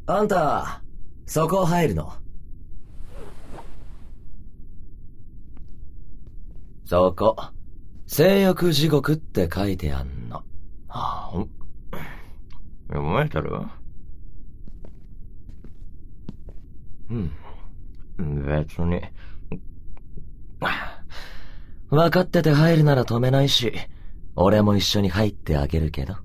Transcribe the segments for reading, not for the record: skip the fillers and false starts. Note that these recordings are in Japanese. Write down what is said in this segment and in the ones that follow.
あんた、そこ入るの？そこ、性欲地獄って書いてあんの。はぁ、読めてる？別に。分かってて入るなら止めないし、俺も一緒に入ってあげるけど。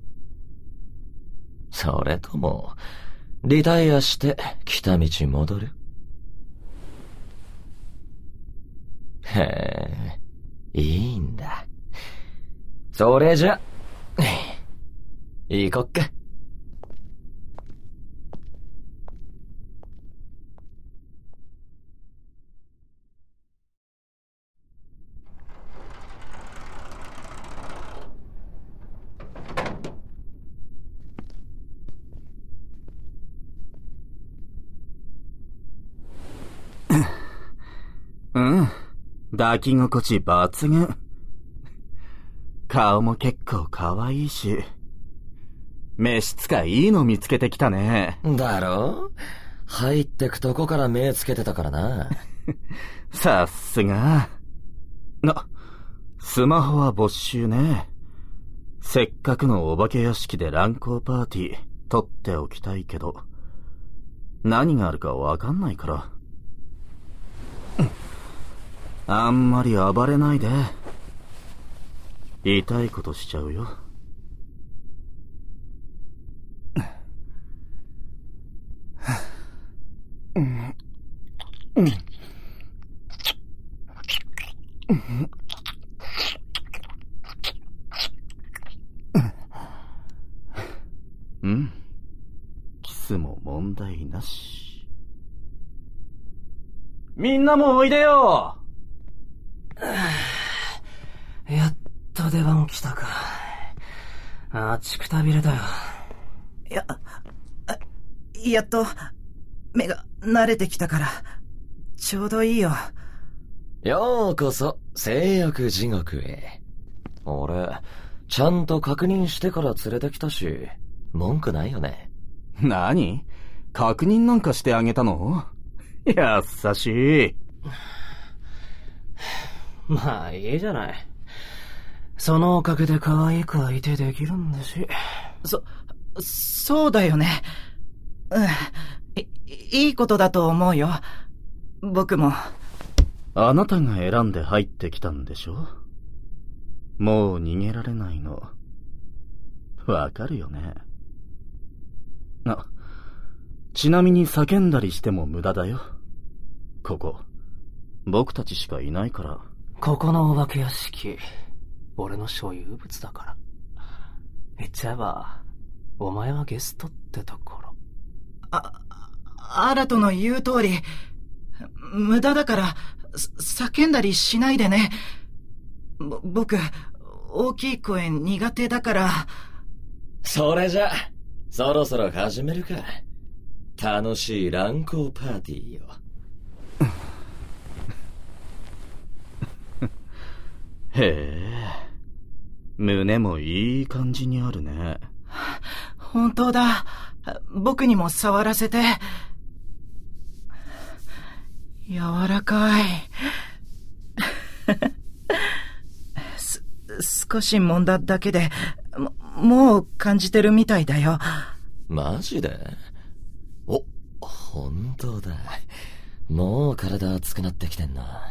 それとも、リタイアして来た道戻る？へえ、いいんだ。それじゃ、行こっか。 抱き心地抜群。顔も結構可愛いし。召使いいいの見つけてきたね。 だろ？入ってくとこから目つけてたからな。 さすが。スマホは没収ね。せっかくのお化け屋敷で乱交パーティー撮っておきたいけど、何があるかわかんないから。あんまり暴れないで。痛いことしちゃうよ。キスも問題なし。みんなもおいでよ。 やっと出番来たか。待ちくたびれだよ。 やっと目が慣れてきたからちょうどいいよ。 ようこそ性欲地獄へ。俺ちゃんと確認してから連れてきたし、文句ないよね。 何？確認なんかしてあげたの？優しい。 まあいいじゃない。そのおかげで可愛く相手できるんだし。 そうだよね。いいことだと思うよ。僕も。 あなたが選んで入ってきたんでしょ？もう逃げられないの。わかるよね。ちなみに叫んだりしても無駄だよ。ここ、僕たちしかいないから。 ここのお化け屋敷、俺の所有物だから。言っちゃえば、お前はゲストってところ。 アラトの言う通り、無駄だから、叫んだりしないでね。僕、大きい声苦手だから。 それじゃ、そろそろ始めるか。楽しい乱交パーティーよ。 へえ、胸もいい感じにあるね。 本当だ。僕にも触らせて。柔らかい。少し揉んだだけで、もう感じてるみたいだよ。 マジで？本当だ。もう体熱くなってきてんな。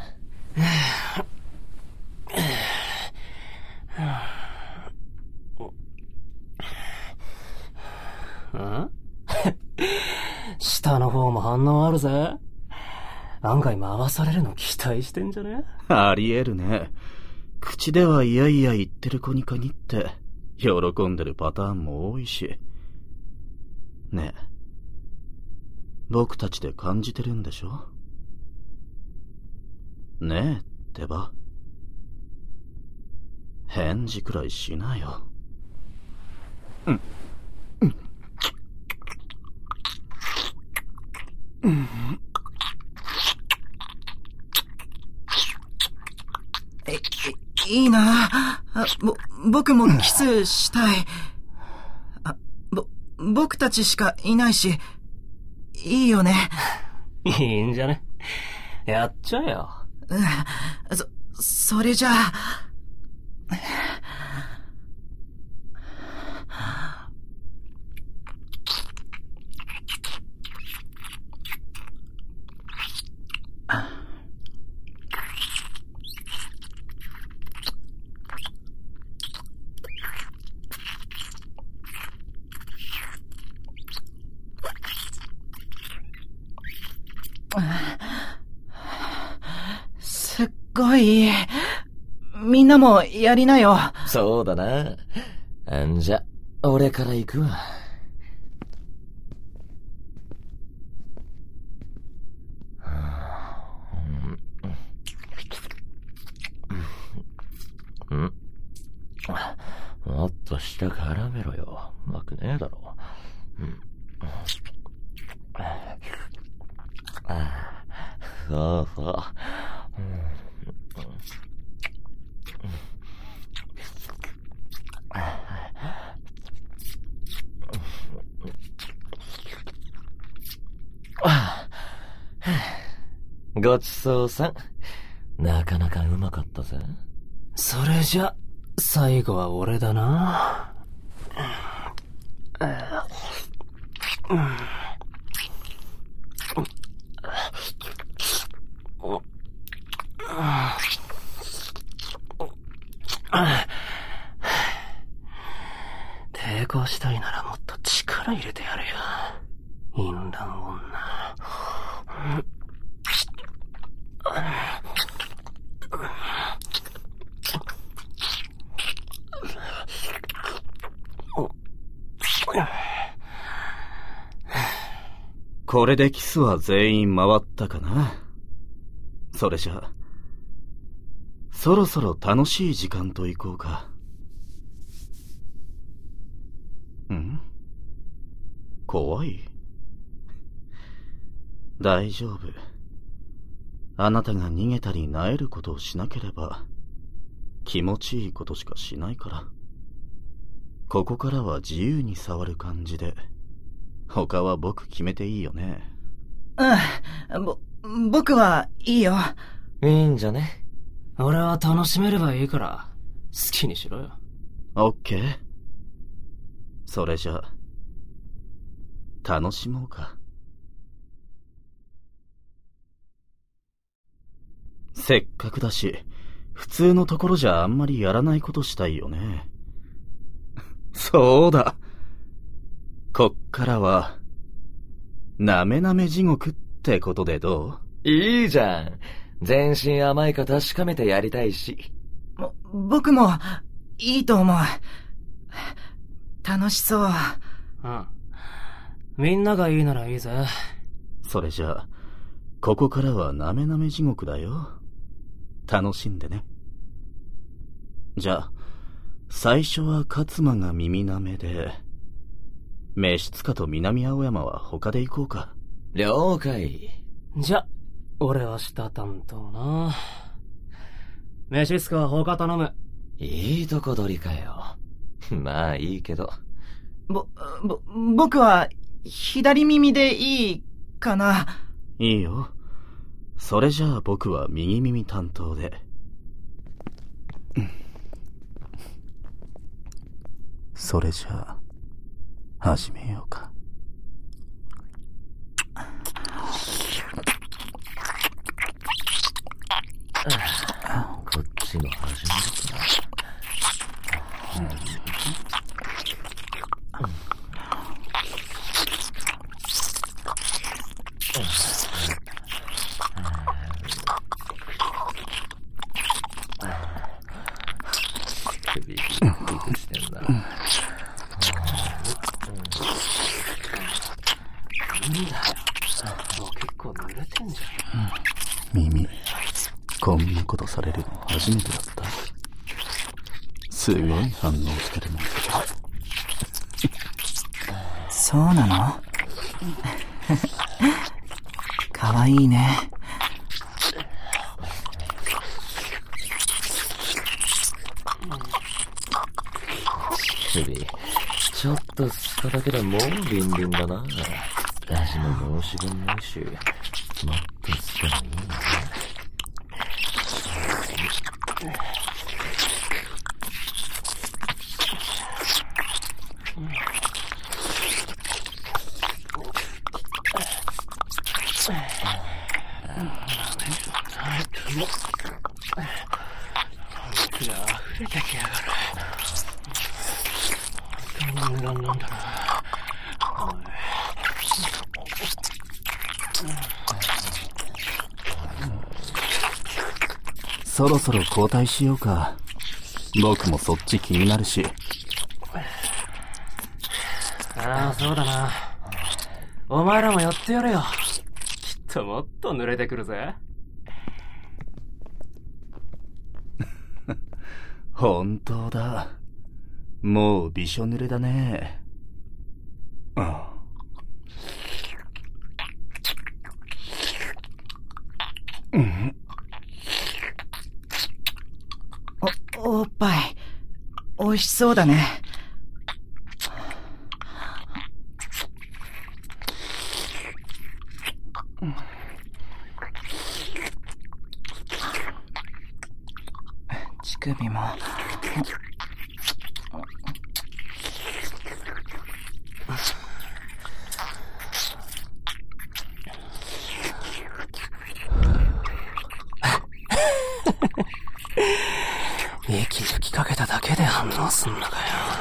下の方も反応あるぜ。案外回されるの期待してんじゃね？ ありえるね。口ではいやいや言ってる子に限って喜んでるパターンも多いし。ねえ、僕たちで感じてるんでしょ？ねえってば。返事くらいしなよ。 いいな。僕もキスしたい。僕たちしかいないし、 いいよね。 いいんじゃね。やっちゃえよ。 それじゃあ。すっごい。みんなもやりなよ。 そうだな。んじゃ、俺から行くわ。もっと下絡めろよ。うまくねえだろ。そうそう。ごちそうさん。なかなかうまかったぜ。 それじゃ、最後は俺だな。抵抗したいならもっと力入れてやれよ。淫乱女。 これでキスは全員回ったかな。それじゃ、そろそろ楽しい時間と行こうか。ん？怖い？大丈夫。あなたが逃げたり萎えることをしなければ、気持ちいいことしかしないから。ここからは自由に触る感じで、他は僕決めていいよね。 僕はいいよ。 いいんじゃね。 俺は楽しめればいいから、好きにしろよ。 オッケー。それじゃあ、楽しもうか。せっかくだし、普通のところじゃあんまりやらないことしたいよね。そうだ。こっからは、なめなめ地獄ってことでどう？いいじゃん。全身甘いか確かめてやりたいし。 僕も、いいと思う。楽しそう。 うん。みんながいいならいいぜ。 それじゃあ、ここからはなめなめ地獄だよ。楽しんでね。じゃあ、最初は勝間が耳なめで、召使と南青山は他で行こうか。 了解。 じゃ、俺は下担当な。召使は他頼む。 いいとこ取りかよ。まあいいけど。 僕は左耳でいいかな。 いいよ。それじゃあ僕は右耳担当で。それじゃあ、始めようか。 こっちも始めるか。首ピクしてんだ。なんだよ、もう結構濡れてんじゃん。 耳、こんなことされるの初めてだった。すごい反応してるもん。 そうなの？かわいいね。 首、ちょっと吸っただけでもうビンビンだな。 味も申し分ないし、もっとしてもいいな。 溢れてきやがる。なんだな。 そろそろ交代しようか。僕もそっち気になるし。 ああ、そうだな。お前らも寄ってやれよ。きっともっと濡れてくるぜ。 本当だ。もうびしょ濡れだね。 おっぱい、美味しそうだね。乳首も。 息吹きかけただけで反応すんのか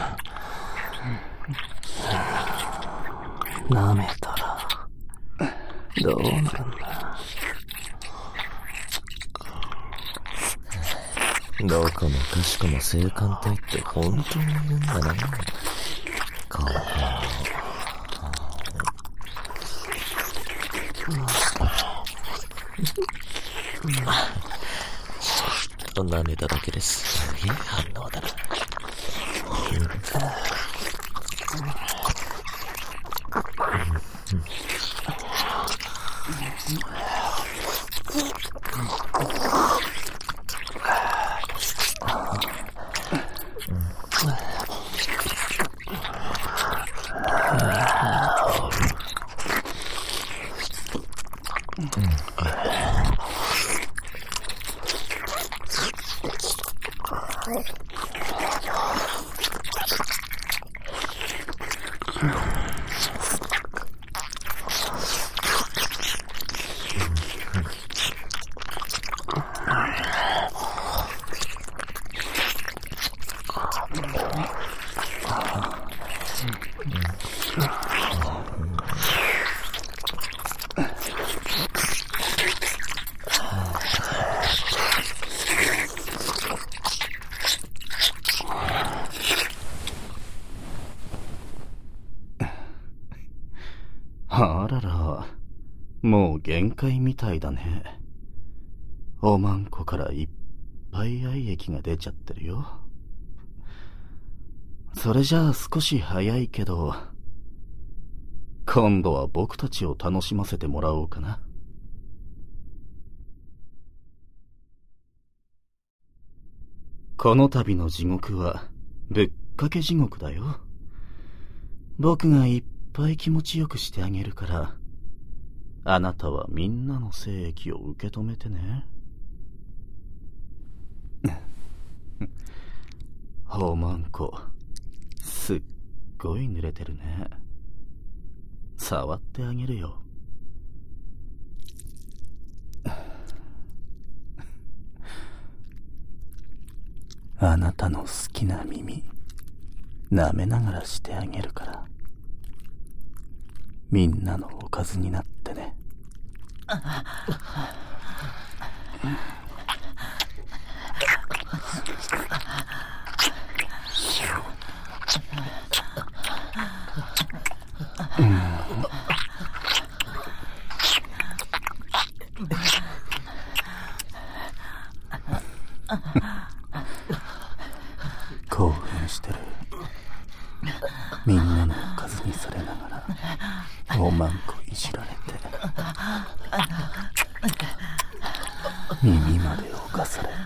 よ。舐めたらどうなるんだ。 どこもかしこも性感帯って本当に言うんだね。ここ舐めただけです。いい反応だな。 あらら、もう限界みたいだね。おまんこからいっぱい愛液が出ちゃってるよ。それじゃあ少し早いけど、今度は僕たちを楽しませてもらおうかな。この度の地獄はぶっかけ地獄だよ。僕がいっぱい気持ちよくしてあげるから、あなたはみんなの精液を受け止めてね。おまんこ、すっごい濡れてるね。触ってあげるよ。あなたの好きな耳、舐めながらしてあげるから、みんなのおかずになってね。興奮してる。みんなのおかずにされながらおまんこいじられて、耳まで侵され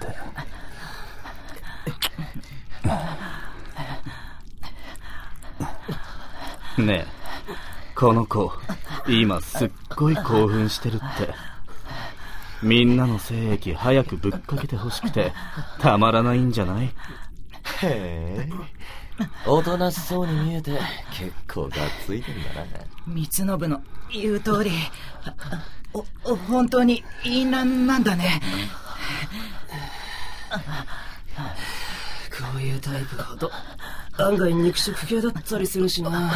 て。ねえ、 この子、今すっごい興奮してるって。みんなの精液早くぶっかけてほしくて、たまらないんじゃない？ へえ。おとなしそうに見えて、結構がっついてんだな。 光信の言う通り、本当に淫乱なんだね。 こういうタイプほど案外肉食系だったりするしな。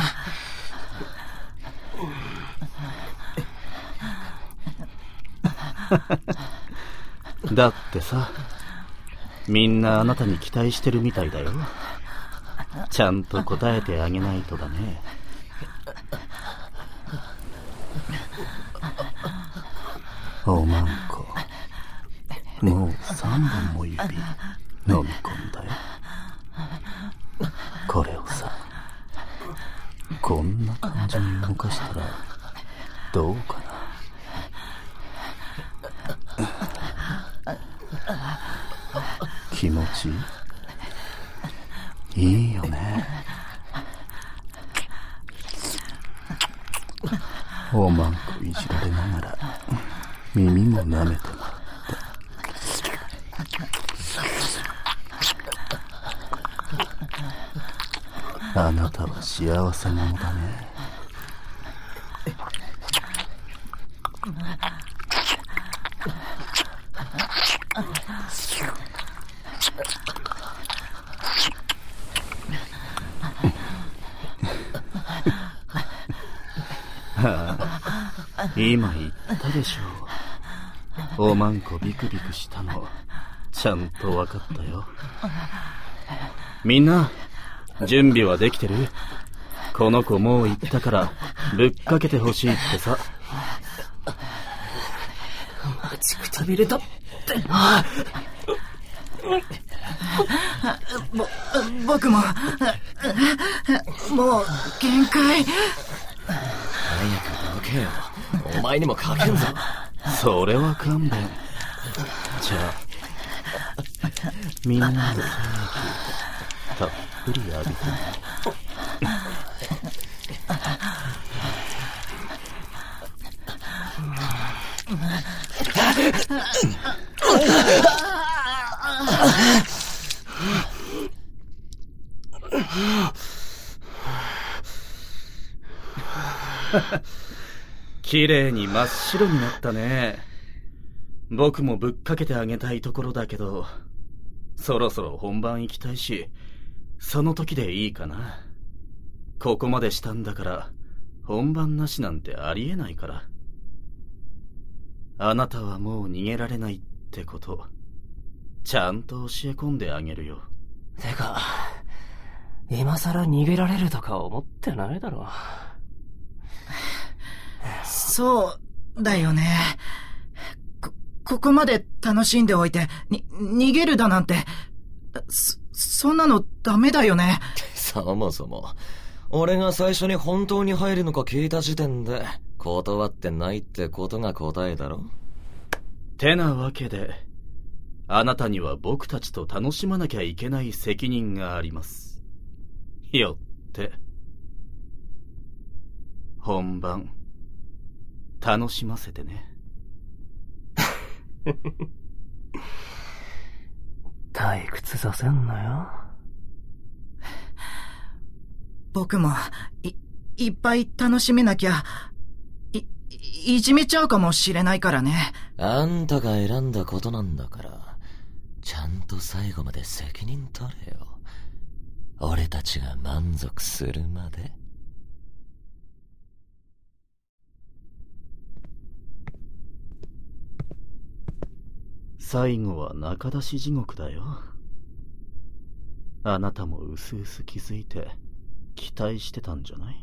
だってさ、みんなあなたに期待してるみたいだよ。ちゃんと答えてあげないとだね。おまんこ、もう3本も指飲み込んだよ。これをさ、こんな感じに動かしたらどうかな。気持ちいい？いいよね。おまんこいじられながら耳も舐めてもらって。あなたは幸せ者だね。今言ったでしょう。おまんこビクビクしたのちゃんと分かったよ。みんな準備はできてる？この子もう言ったからぶっかけてほしいってさ。 待ちくたびれたって。 僕ももう限界。 早くどけよ。お前にもかけんぞ。 それは勘弁。じゃあみんなの精液たっぷり浴びてね。綺麗に真っ白になったね。僕もぶっかけてあげたいところだけど、そろそろ本番行きたいし、その時でいいかな。ここまでしたんだから本番なしなんてありえないから。あなたはもう逃げられないってこと、ちゃんと教え込んであげるよ。 てか、今さら逃げられるとか思ってないだろ。 そうだよね。ここまで楽しんでおいて、逃げるだなんて、そんなのダメだよね。 そもそも、俺が最初に本当に入るのか聞いた時点で、断ってないってことが答えだろ。 てなわけで、あなたには僕たちと楽しまなきゃいけない責任があります。よって、本番、楽しませてね。 退屈させんなよ。 僕もいっぱい楽しめなきゃいじめちゃうかもしれないからね。 あんたが選んだことなんだから、ちゃんと最後まで責任取れよ。俺たちが満足するまで。 最後は中出し地獄だよ。あなたもうすうす気づいて期待してたんじゃない？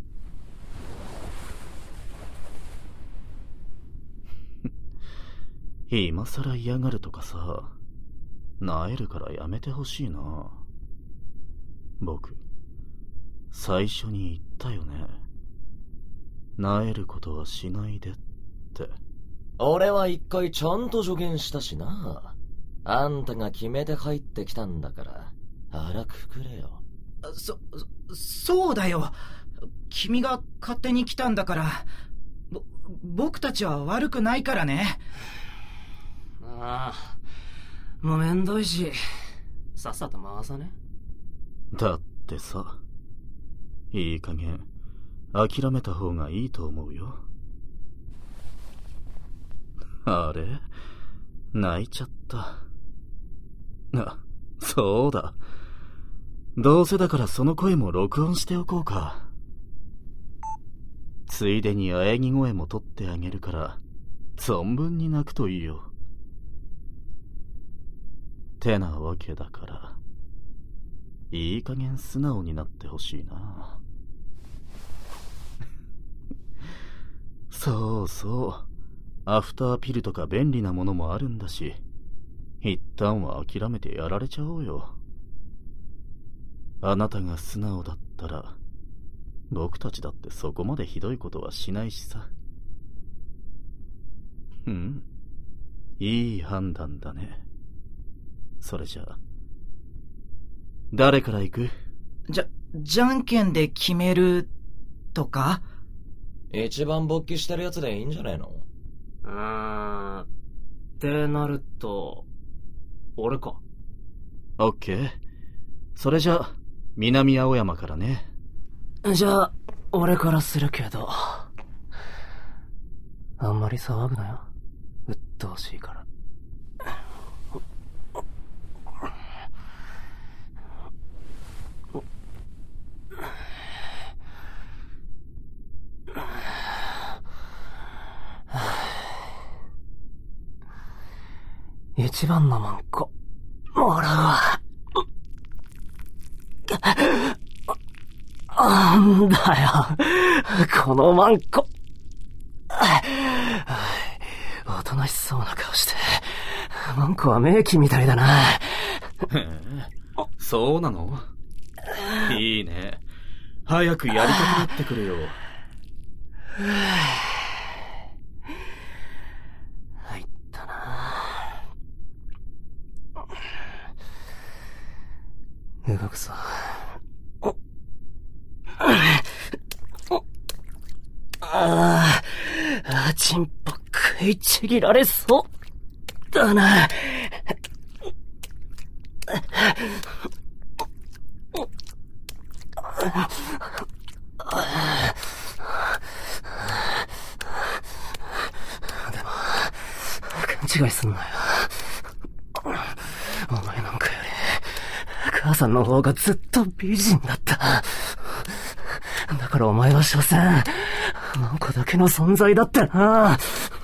今さら嫌がるとかさ、なえるからやめてほしいな。僕、最初に言ったよね。なえることはしないでって。 俺は一回ちゃんと助言したしな。あんたが決めて入ってきたんだから、腹くくれよ。 そうだよ。 君が勝手に来たんだから、僕たちは悪くないからね。 ああ、もうめんどいし、さっさと回さね。 だってさ、いい加減諦めた方がいいと思うよ。あれ？泣いちゃった。そうだ。どうせだからその声も録音しておこうか。ついでに喘ぎ声も取ってあげるから、存分に泣くといいよ。てなわけだから、いい加減素直になってほしいな。そうそう。アフターピルとか便利なものもあるんだし、一旦は諦めてやられちゃおうよ。あなたが素直だったら、僕たちだってそこまでひどいことはしないしさ。いい判断だね。それじゃあ、誰から行く？ じゃんけんで決めるとか？ 一番勃起してるやつでいいんじゃねえの？ ってなると、俺か。 オッケー。それじゃあ、南青山からね。 じゃあ、俺からするけど。あんまり騒ぐなよ。うっとうしいから。一番のマンコ、もらうわ。なんだよ、このマンコ。おとなしそうな顔して、マンコは名器みたいだな。 そうなの？いいね。早くやりたくなってくるよ。 入ったな。動くぞ。チンポ食いちぎられそうだな。でも、勘違いすんなよ。お前なんかより、母さんの方がずっと美人だった。だからお前は所詮、マンコだけの存在だったな。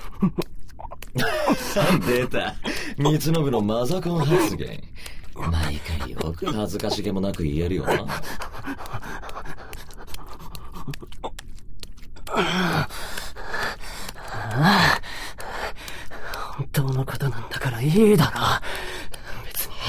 出た。光信のマザコン発言。毎回よく恥ずかしげもなく言えるよな。 本当のことなんだからいいだろ。別に。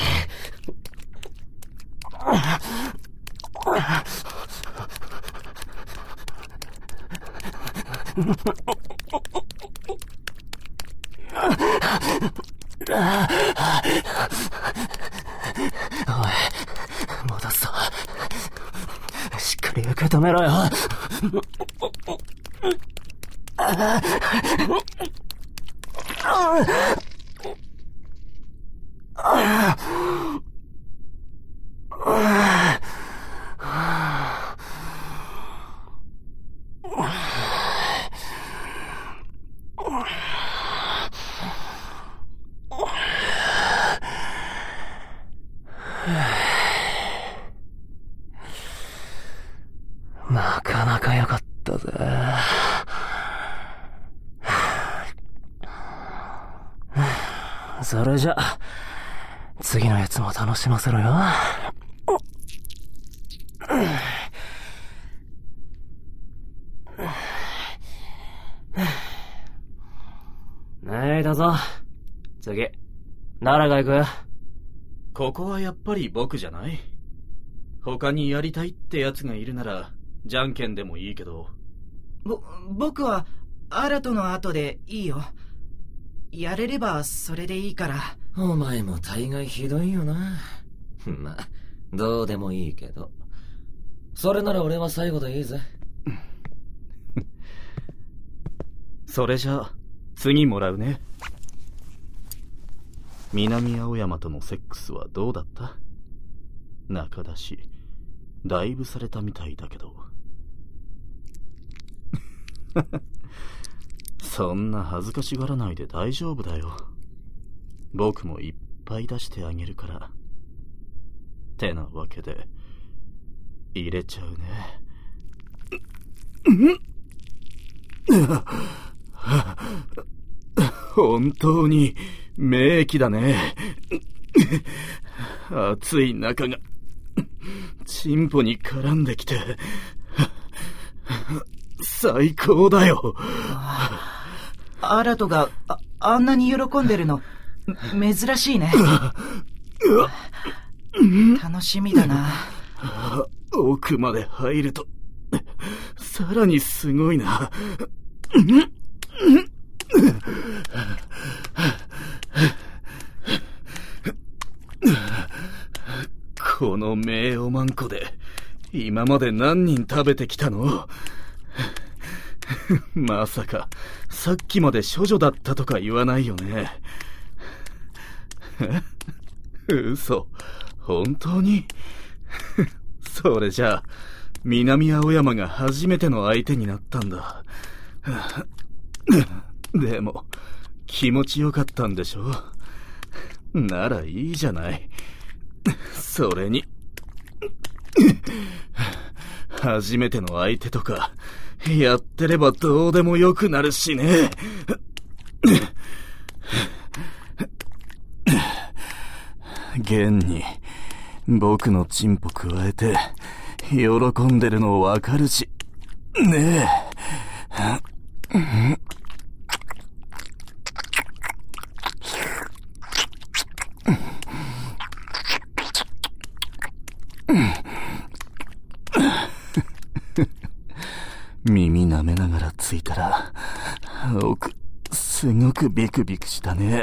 おい、戻すぞ。しっかり受け止めろよ。なかなか良かったぜ。それじゃ、次のやつも楽しませろよ。だぞ。次、奈良が行く。 ここはやっぱり僕じゃない？他にやりたいってやつがいるなら、じゃんけんでもいいけど。 僕は、新との後でいいよ。やれればそれでいいから。 お前も大概ひどいよな。まあ、どうでもいいけど。それなら俺は最後でいいぜ。 それじゃあ、次もらうね。南青山とのセックスはどうだった？仲出し、だいぶされたみたいだけど。そんな恥ずかしがらないで大丈夫だよ。僕もいっぱい出してあげるから。てなわけで、入れちゃうね。本当に名器だね。熱い中がチンポに絡んできて最高だよ。 アラトが あんなに喜んでるの珍しいね。楽しみだな。 奥まで入るとさらにすごいな。この名おまんこで今まで何人食べてきたの？まさかさっきまで処女だったとか言わないよね。嘘、本当に？それじゃあ南青山が初めての相手になったんだ。でも気持ちよかったんでしょ？ならいいじゃない。それに初めての相手とかやってればどうでもよくなるしね。現に僕のチンポ加えて喜んでるのわかるしねえ。耳舐めながらついたら奥すごくビクビクしたね。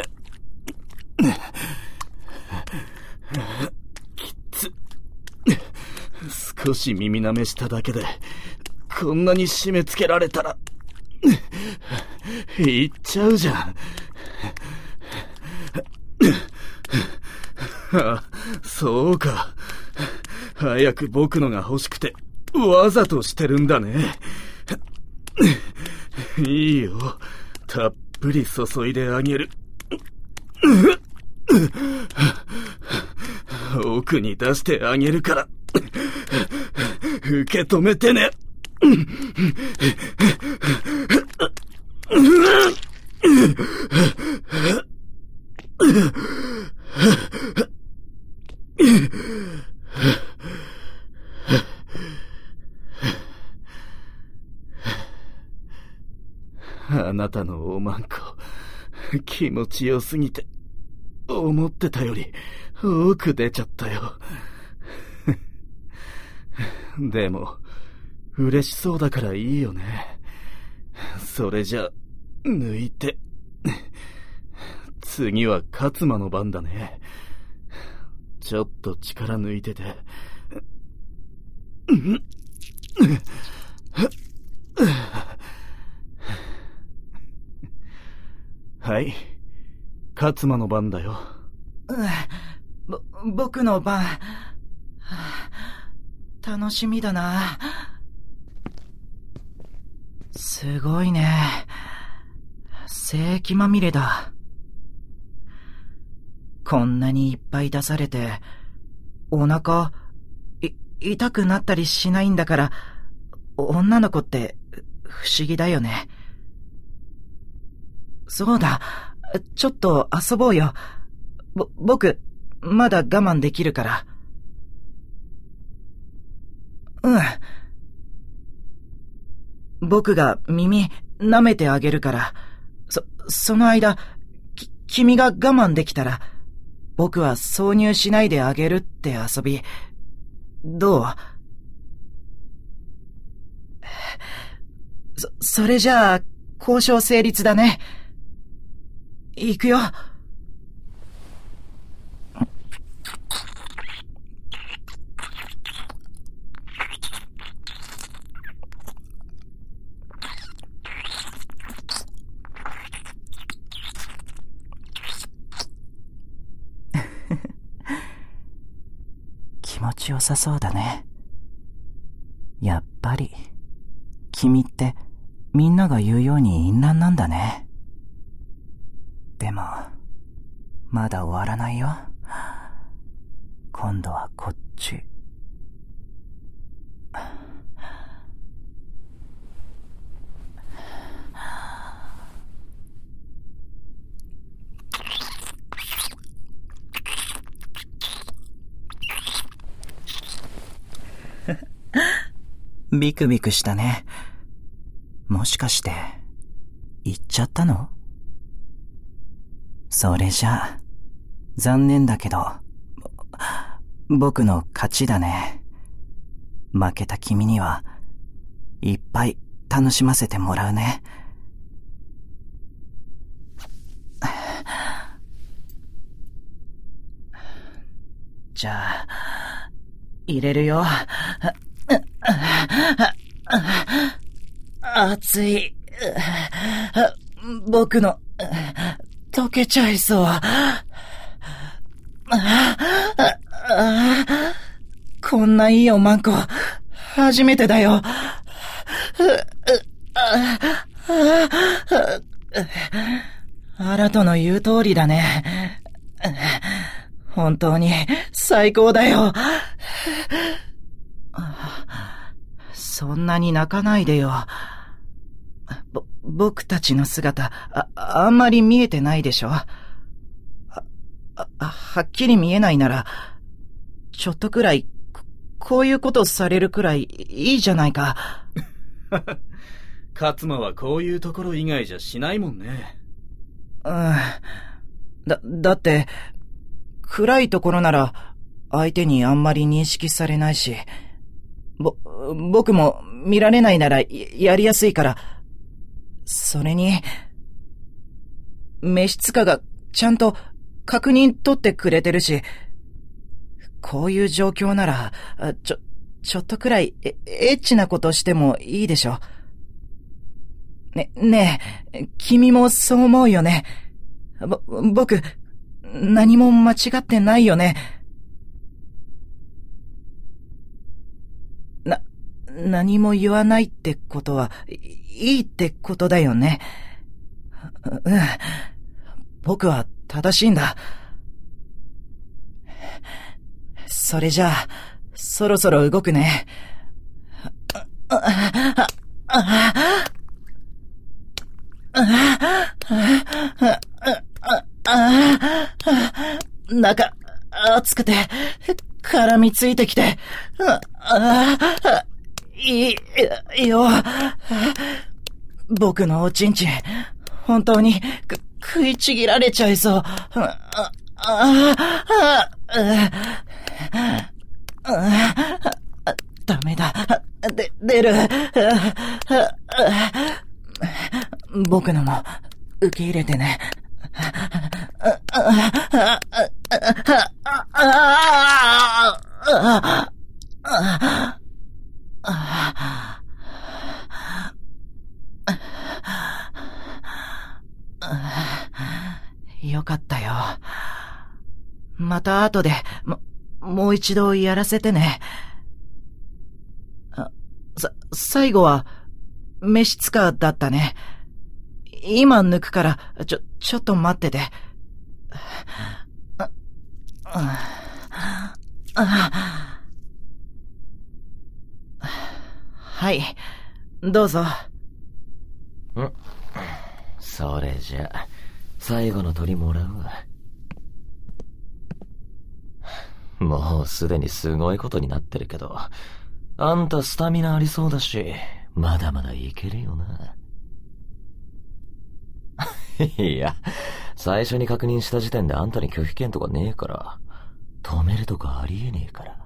きつ、少し耳舐めしただけでこんなに締め付けられたらいっちゃうじゃん。あ、そうか。早く僕のが欲しくてわざとしてるんだね。いいよ、たっぷり注いであげる。奥に出してあげるから受け止めてね。あなたのおまんこ気持ちよすぎて思ってたより多く出ちゃったよ。でも嬉しそうだからいいよね。それじゃ抜いて次は勝間の番だね。ちょっと力抜いてて。はい、勝間の番だよ。 僕の番。楽しみだな。すごいね。精液まみれだ。こんなにいっぱい出されて、お腹、痛くなったりしないんだから、女の子って不思議だよね。そうだ、ちょっと遊ぼうよ。僕、まだ我慢できるから。うん。僕が耳舐めてあげるから、その間、君が我慢できたら、僕は挿入しないであげるって遊び、どう？それじゃあ、交渉成立だね。行くよ。 ちよさそうだね。やっぱり、君ってみんなが言うように淫乱なんだね。でも、まだ終わらないよ。今度はこっち。ビクビクしたね。もしかして、行っちゃったの？それじゃ、残念だけど、僕の勝ちだね。負けた君には、いっぱい楽しませてもらうね。じゃあ、入れるよ。熱い。僕の、溶けちゃいそう。こんないいおまんこ、初めてだよ。アラトの言う通りだね。本当に最高だよ。そんなに泣かないでよ。僕たちの姿、あんまり見えてないでしょ。はっきり見えないなら、ちょっとくらい、こういうことされるくらいいいじゃないか。 勝間はこういうところ以外じゃしないもんね。 だって、暗いところなら、相手にあんまり認識されないし、僕も見られないならやりやすいから、それに、召使がちゃんと確認取ってくれてるし、こういう状況なら、ちょっとくらいエッチなことしてもいいでしょ。ねえ、君もそう思うよね。僕、何も間違ってないよね。何も言わないってことは、いいってことだよね。僕は正しいんだ。それじゃあ、そろそろ動くね。中、熱くて、絡みついてきて、いいよ。僕のおちんちん、本当に食いちぎられちゃいそう。ダメだ。出る。僕のも受け入れてね。よかったよ。また後で、もう一度やらせてね。最後は、召使だったね。今抜くから、ちょっと待ってて。はい、どうぞ。 それじゃ、最後の鳥もらうわ。もうすでにすごいことになってるけど、あんたスタミナありそうだし、まだまだいけるよな。いや、最初に確認した時点であんたに拒否権とかねえから、止めるとかありえねえから。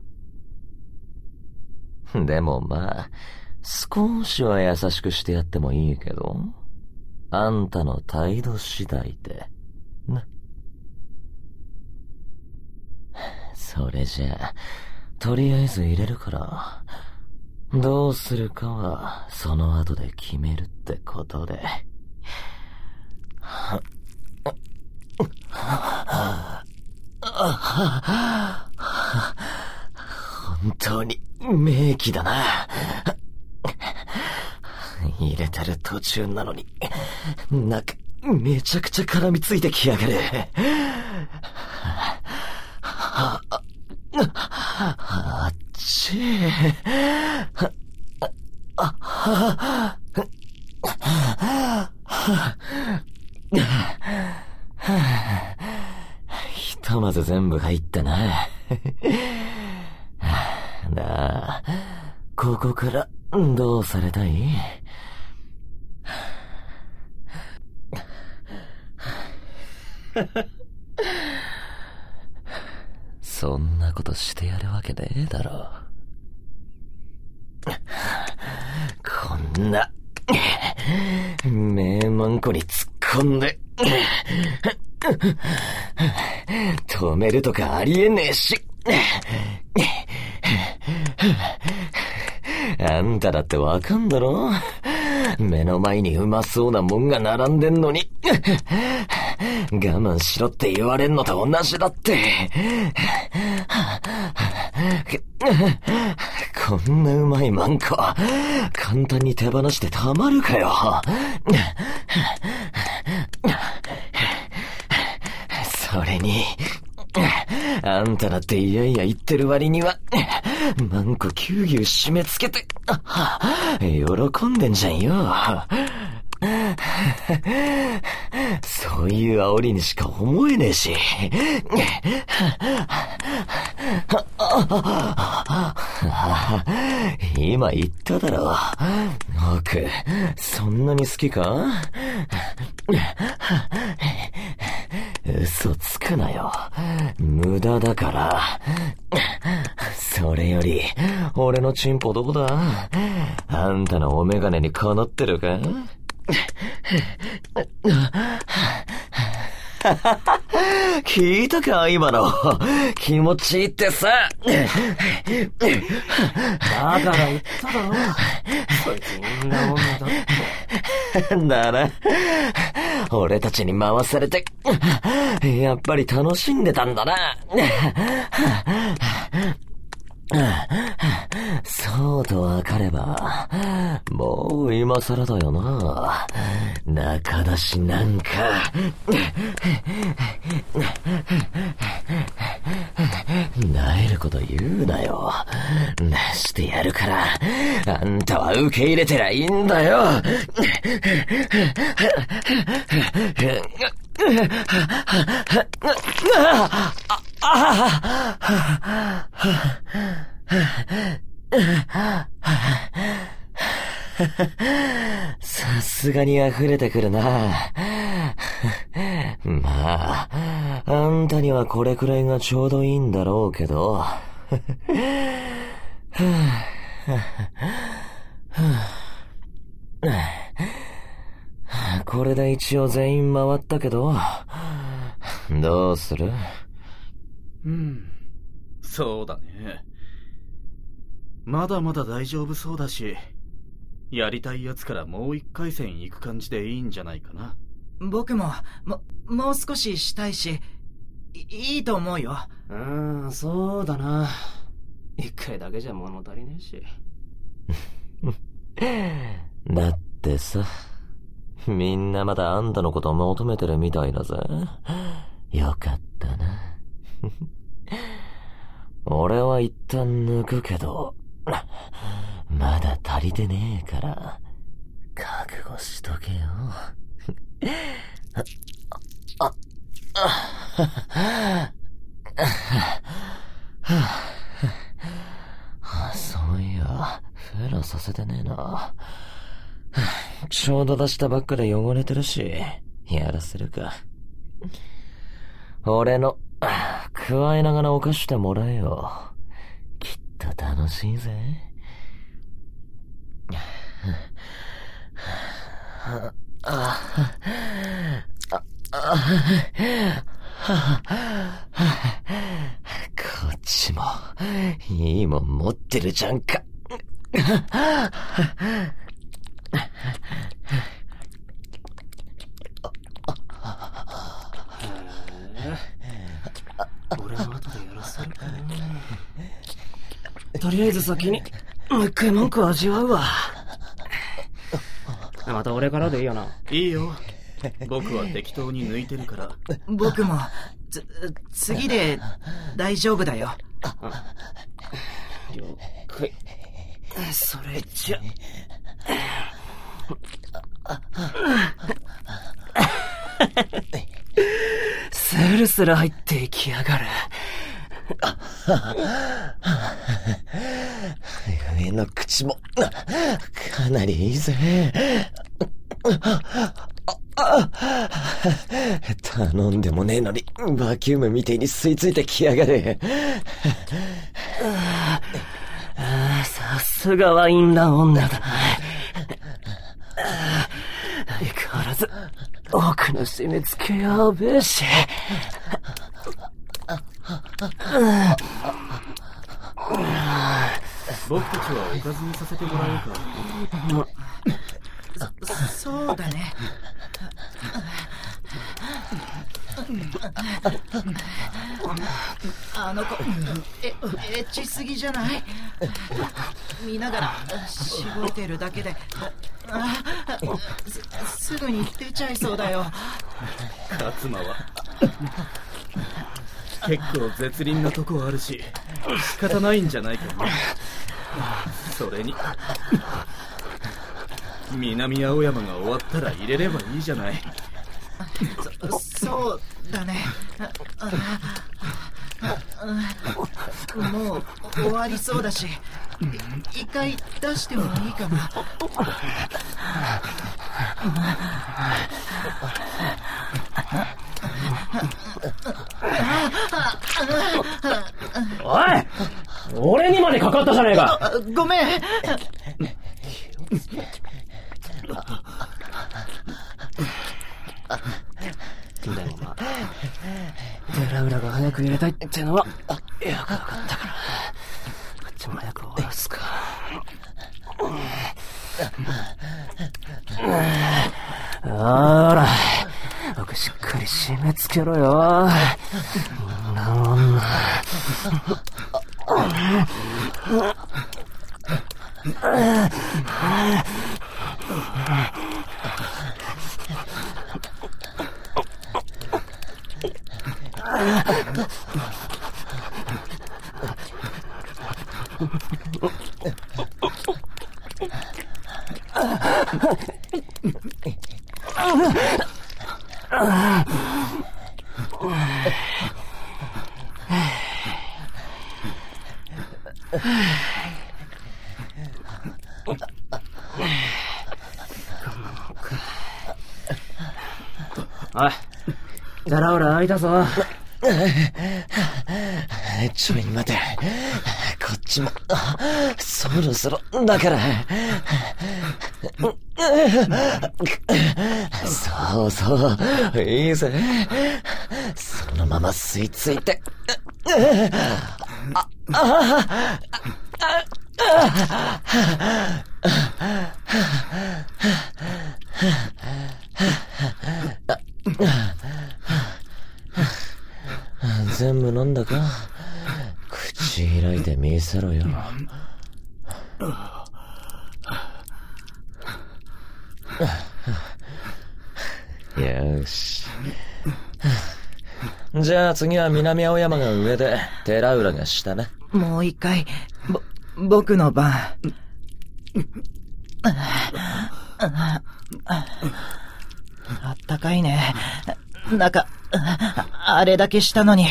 でもまあ、少しは優しくしてやってもいいけど、あんたの態度次第で、な。それじゃあ、とりあえず入れるから、どうするかは、その後で決めるってことで。 本当に名器だな。入れてる途中なのに、なんかめちゃくちゃ絡みついてきやがる。あっち。ひとまず全部入ったな。なあ、ここからどうされたい？そんなことしてやるわけねえだろ。こんな名門庫に突っ込んで止めるとかありえねえし、あんただってわかんだろ？目の前にうまそうなもんが並んでんのに我慢しろって言われんのと同じだって。こんなうまいマンコ簡単に手放してたまるかよ。それにあんただっていやいや言ってる割にはマンコぎゅうぎゅう締め付けて喜んでんじゃんよ。そういう煽りにしか思えねえし。今言っただろ。僕、そんなに好きか？嘘つくなよ。無駄だから。それより、俺のチンポどこだ？あんたのお眼鏡にかなってるか？聞いたか今の。気持ちいいってさ。 だから言っただろ。そいつみんな女だって。 だな。俺たちに回されて、やっぱり楽しんでたんだな。そうとわかれば、もう今更だよな。仲出しなんか。なえること言うなよ。なしてやるから、あんたは受け入れてりゃいいんだよ。さすがに溢れてくるな。まあ、あんたにはこれくらいがちょうどいいんだろうけど。これで一応全員回ったけど、どうする？ そうだね。まだまだ大丈夫そうだし、やりたいやつからもう一回戦行く感じでいいんじゃないかな。 僕も、もう少ししたいし、いいと思うよ。 そうだな。一回だけじゃ物足りねえし。 だってさ、みんなまだあんたのことを求めてるみたいだぜ。よかったな。俺は一旦抜くけど、まだ足りてねえから、覚悟しとけよ。そういや、フェラさせてねえな。ちょうど出したばっかで汚れてるし、やらせるか。俺の、加えながら犯してもらえよ。きっと楽しいぜ。こっちも、いいもん持ってるじゃんか。 俺も後でやらせるかな。 とりあえず先に、もう一回文句を味わうわ。また俺からでいいよな。 いいよ。僕は適当に抜いてるから。 僕も、次で大丈夫だよ。 了解。それじゃ。スルスル入っていきやがる。 上の口も、かなりいいぜ。頼んでもねえのに、バキュームみてえに吸い付いてきやがる。 さすがはインラン女だな。相変わらず、奥の締め付けやべえし。 僕たちはおかずにさせてもらおうか。 そうだね。あの子、エッチすぎじゃない？見ながらしごいてるだけですぐに出ちゃいそうだよ。 勝間は結構絶倫なとこあるし、仕方ないんじゃないかな。それに南青山が終わったら入れればいいじゃない。 そうだね。もう終わりそうだし、一回出してもいいかな。 おい！俺にまでかかったじゃねえか。 ごめん。 でもまあ、デラウラが早く入れたいってのはよくわかったから、こっちも早く終わらすか。ほら、僕しっかり締め付けろよ。おい、デラウラ開いたぞ。 ちょい待て。こっちも、そろそろ、だから。そうそう、いいぜ。そのまま吸い付いて。全部飲んだか？口開いて見せろよ。よし。じゃあ次は南青山が上で、寺浦が下な。 もう一回、僕の番。あったかいね。なんか、あれだけしたのに、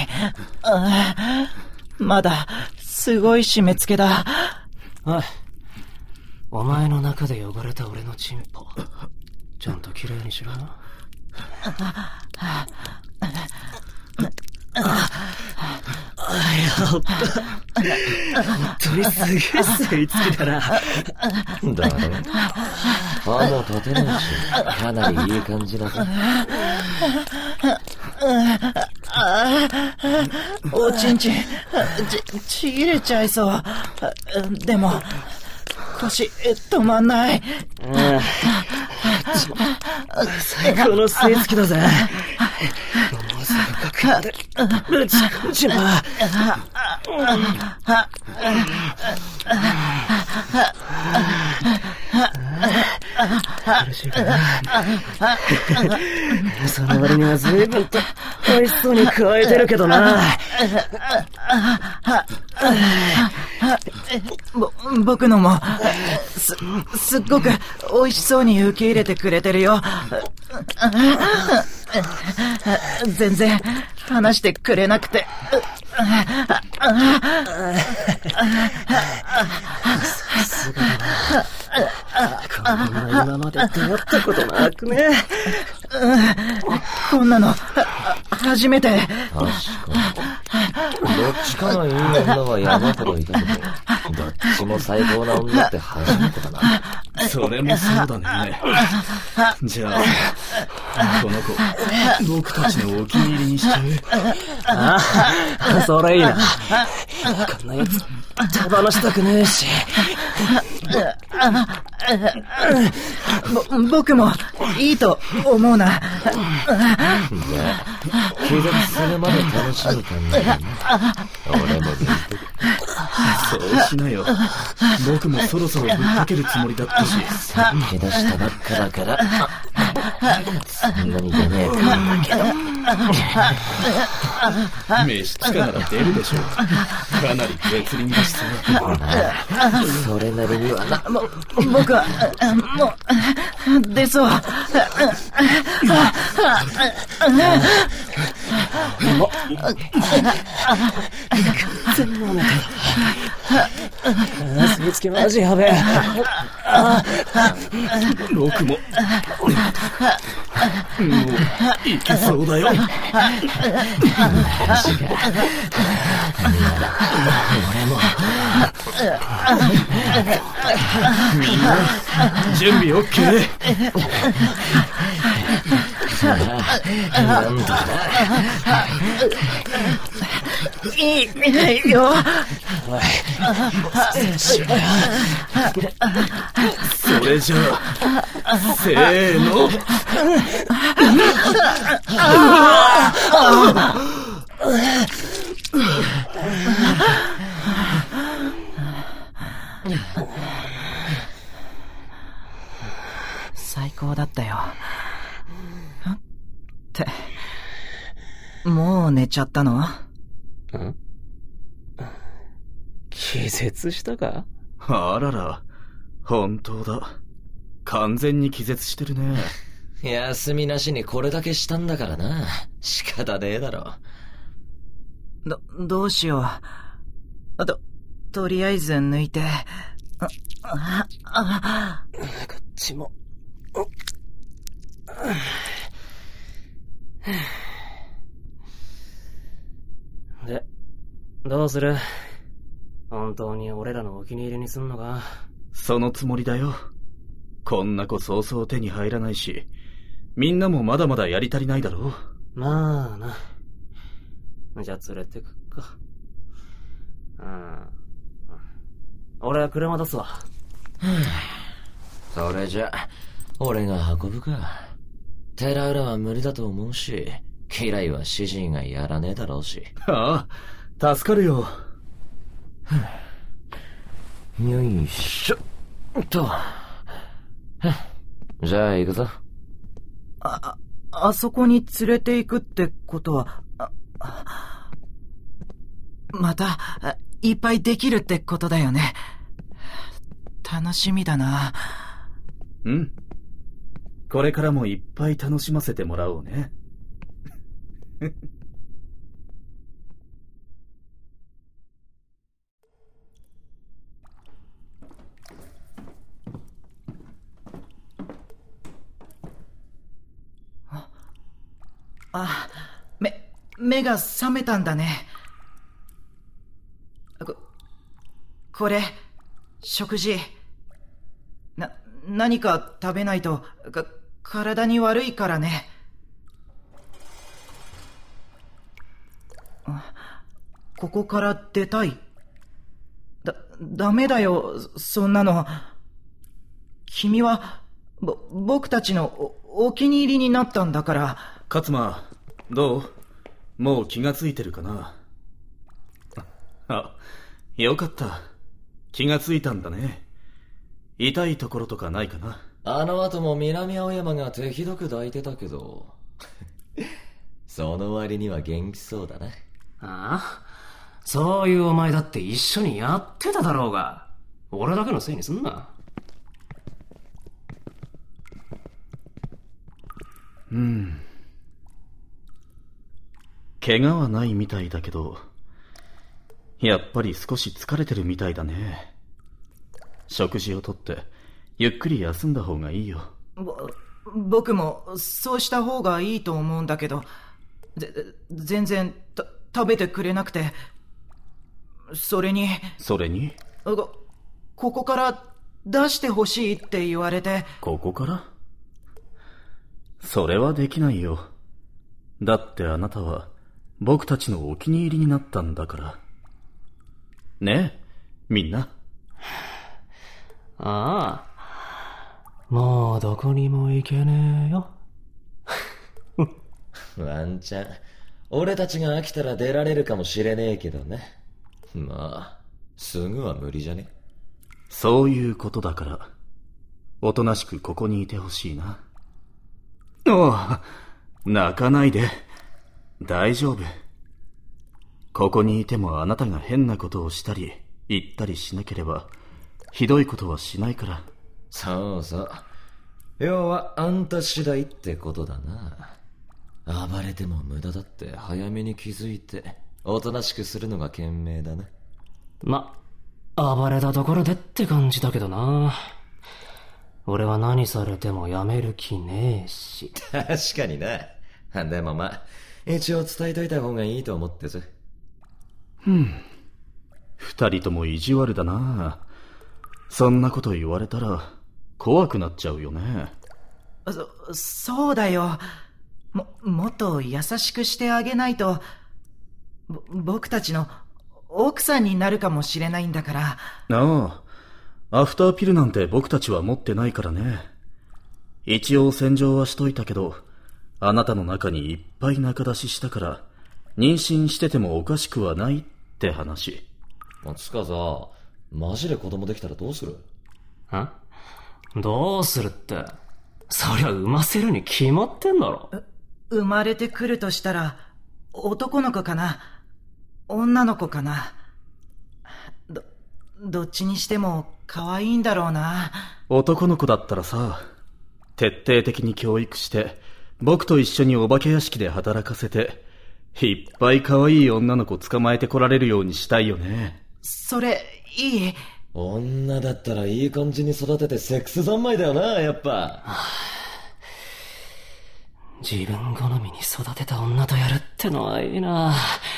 まだ、すごい締め付けだ。 おい、お前の中で汚れた俺のチンポ、ちゃんときれいにしろよ。本当にすげえ吸い付きだな。 だろ。歯も立てないし、かなりいい感じだぞ。 おちんちん、ちぎれちゃいそう。でも、 腰、止まんない。 最高の吸い付きだぜ。もうすぐ確認で、ぶち込んじまう。苦しいかな。その割には随分と美味しそうに加えてるけどな。 僕のも、すっごく美味しそうに受け入れてくれてるよ。全然話してくれなくて。 さすがだな。こんな今まで出会ったことなくね。 こんなの初めて。 確かに。どっちかのいい女は山ほどいたけど、どっちも最高な女って初めてだな。 それもそうだね。じゃあ、この子、僕たちのお気に入りにしちゃう。 ああ、それいいな。こんなやつ、手放したくねえし。 僕もいいと思うな。 じゃあ、気絶するまで楽しむために、俺も言うとく。 そうしなよ。僕もそろそろぶっかけるつもりだったし。 さっき出したばっかだから、そんなに出ねえかんだけど。 召使なら出るでしょう。かなり絶倫だしさ。 それなりにはな。 僕は、もう、出そう。 全部飲めた。吸い付きマジやべえ。 僕も、もう、いけそうだよ。 俺も。 みんな、準備 OK。 なんだな。 いいよ。 それじゃあ、せーの。 最高だったよ。って、もう寝ちゃったの？ 気絶したか？ あらら、本当だ。完全に気絶してるね。 休みなしにこれだけしたんだからな。仕方ねえだろ。 どうしよう。とりあえず抜いて。 こっちも。で、どうする？本当に俺らのお気に入りにすんのか？ そのつもりだよ。こんな子そうそう手に入らないし、みんなもまだまだやり足りないだろう。 まあな。じゃあ連れてくか。俺は車出すわ。 それじゃ、俺が運ぶか。寺浦は無理だと思うし、嫌いは主人がやらねえだろうし。 ああ、助かるよ。 よいしょっと。じゃあ行くぞ。 あそこに連れて行くってことは、また、いっぱいできるってことだよね。楽しみだな。 うん。これからもいっぱい楽しませてもらおうね。 目が覚めたんだね。これ、食事。何か食べないと、体に悪いからね。ここから出たい。 ダメだよ、そんなの。君は、僕たちのお気に入りになったんだから。 勝間、どう？もう気がついてるかな？あ、よかった。気がついたんだね。痛いところとかないかな？ あの後も南青山が手ひどく抱いてたけどその割には元気そうだな。 ああ、そういうお前だって一緒にやってただろうが。俺だけのせいにすんな。 怪我はないみたいだけど、やっぱり少し疲れてるみたいだね。食事をとってゆっくり休んだ方がいいよ。 僕もそうした方がいいと思うんだけど、全然食べてくれなくて。それにここから出してほしいって言われて。 ここから？それはできないよ。だってあなたは僕たちのお気に入りになったんだから。ねえ、みんな。 ああ、もうどこにも行けねえよ。 ワンチャン俺たちが飽きたら出られるかもしれねえけどね。まあすぐは無理じゃね？ そういうことだからおとなしくここにいてほしいな。おう、泣かないで。大丈夫。ここにいてもあなたが変なことをしたり言ったりしなければひどいことはしないから。 そうそう。要はあんた次第ってことだな。暴れても無駄だって早めに気づいておとなしくするのが賢明だな。 暴れたところでって感じだけどな。俺は何されてもやめる気ねえし。 確かにな。でもまあ一応伝えといた方がいいと思ってさ。 二人とも意地悪だな。そんなこと言われたら怖くなっちゃうよね。 そうだよ。もっと優しくしてあげないと、僕たちの奥さんになるかもしれないんだから。 ああ、アフターピルなんて僕たちは持ってないからね。一応洗浄はしといたけど、あなたの中にいっぱい中出ししたから妊娠しててもおかしくはないって話。 つかさ、マジで子供できたらどうする？ どうするって、そりゃ産ませるに決まってんだろ。 生まれてくるとしたら男の子かな女の子かな。どっちにしても可愛いんだろうな。 男の子だったらさ、徹底的に教育して僕と一緒にお化け屋敷で働かせていっぱい可愛い女の子捕まえてこられるようにしたいよね。 それいい？ 女だったらいい感じに育ててセックス三昧だよな、やっぱ。 自分好みに育てた女とやるってのはいいな。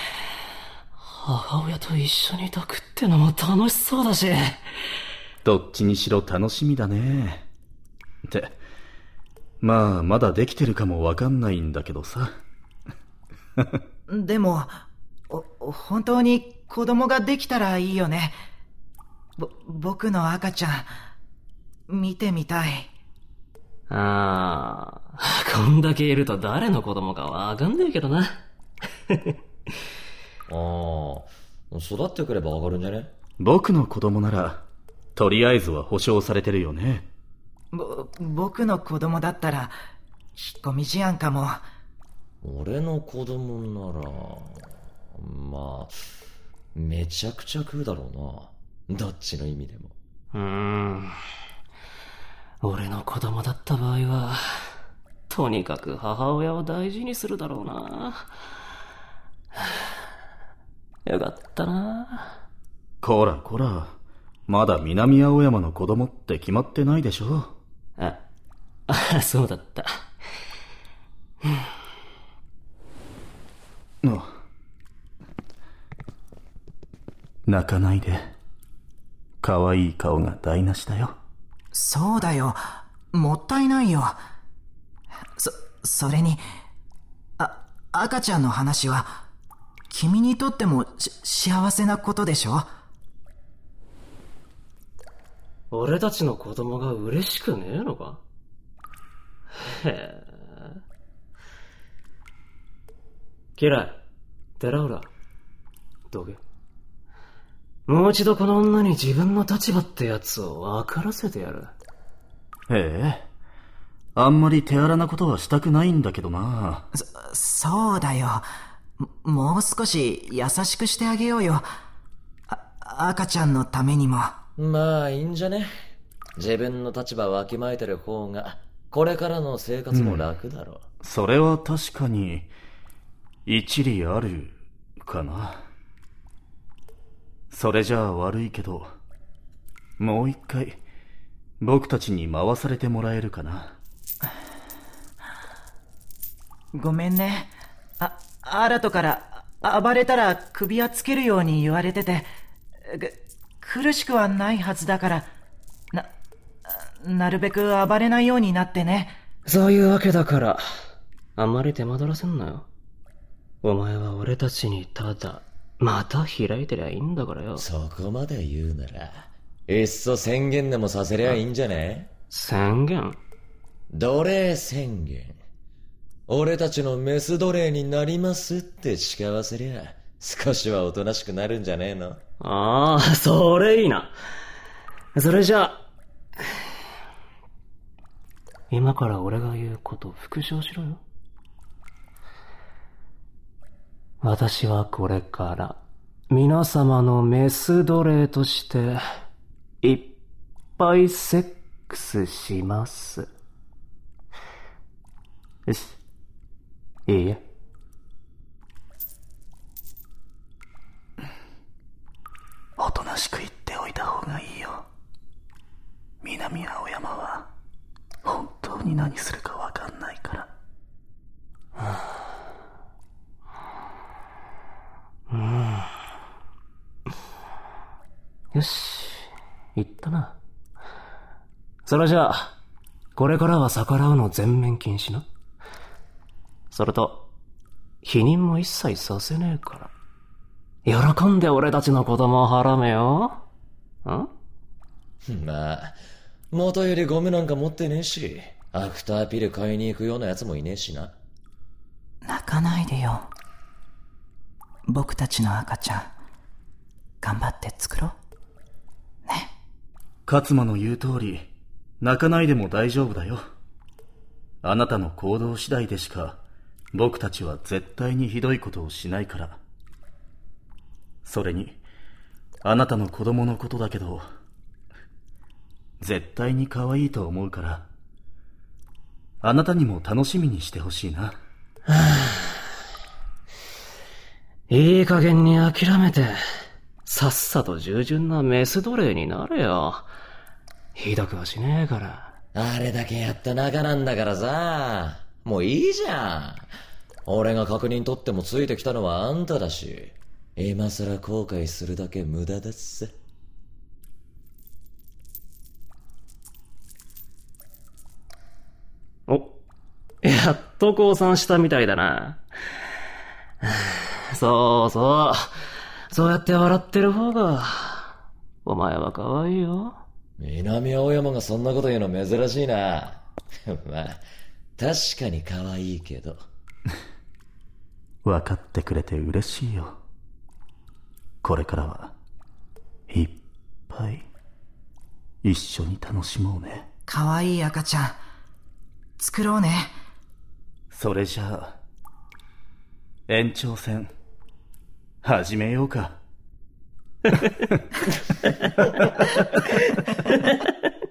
母親と一緒に抱くってのも楽しそうだし。 どっちにしろ楽しみだね。ってまあまだできてるかもわかんないんだけどさ。 でも本当に子供ができたらいいよね。僕の赤ちゃん見てみたい。 こんだけいると誰の子供かわかんねえけどな。 育ってくればわかるんじゃね？ 僕の子供ならとりあえずは保証されてるよね。 僕の子供だったら引っ込み思案かも。 俺の子供ならまあめちゃくちゃ食うだろうな、どっちの意味でも。 俺の子供だった場合はとにかく母親を大事にするだろうな。よかったな。 こらこら、まだ南青山の子供って決まってないでしょ。 そうだった。 泣かないで。可愛い顔が台無しだよ。 そうだよ、もったいないよ。それに赤ちゃんの話は君にとっても幸せなことでしょ？ 俺たちの子供が嬉しくねえのか？へえ。キライ、テラウラ、どけ。もう一度この女に自分の立場ってやつを分からせてやる。 ええ。あんまり手荒なことはしたくないんだけどな。 そうだよ。もう少し優しくしてあげようよ。赤ちゃんのためにも。 まあいいんじゃね。自分の立場をわきまえてる方がこれからの生活も楽だろう。 それは確かに一理あるかな。それじゃあ悪いけど、もう一回僕たちに回されてもらえるかな。 ごめんね。アラトから暴れたら首輪つけるように言われてて、苦しくはないはずだから、なるべく暴れないようになってね。 そういうわけだから、あんまり手間取らせんなよ。お前は俺たちにただ、また開いてりゃいいんだからよ。 そこまで言うなら、いっそ宣言でもさせりゃいいんじゃね？ 宣言？ 奴隷宣言。俺たちのメス奴隷になりますって誓わせりゃ、少しはおとなしくなるんじゃねえの？ ああ、それいいな。それじゃあ、今から俺が言うこと復唱しろよ。私はこれから皆様のメス奴隷としていっぱいセックスします。よし、いいえ。 おとなしく言っておいた方がいいよ。南青山は本当に何するかわかんないから。 よし、言ったな。それじゃあ、これからは逆らうの全面禁止な。それと、否認も一切させねえから。喜んで俺たちの子供をはらめよ。ん？ まあ、元よりゴムなんか持ってねえし、アフターピル買いに行くような奴もいねえしな。 泣かないでよ。僕たちの赤ちゃん、頑張って作ろう。ね。 勝間の言う通り、泣かないでも大丈夫だよ。あなたの行動次第でしか、僕たちは絶対にひどいことをしないから。それに、あなたの子供のことだけど、絶対に可愛いと思うから、あなたにも楽しみにしてほしいな。 いい加減に諦めて、さっさと従順なメス奴隷になれよ。ひどくはしねえから。 あれだけやった仲なんだからさ、もういいじゃん。俺が確認取ってもついてきたのはあんただし、今更後悔するだけ無駄だっさ。 お、やっと降参したみたいだな。そうそう。そうやって笑ってる方が、お前は可愛いよ。 南青山がそんなこと言うの珍しいな。まあ、確かに可愛いけど。 分かってくれて嬉しいよ。これからはいっぱい一緒に楽しもうね。 可愛い赤ちゃん、作ろうね。 それじゃあ、延長戦、始めようか。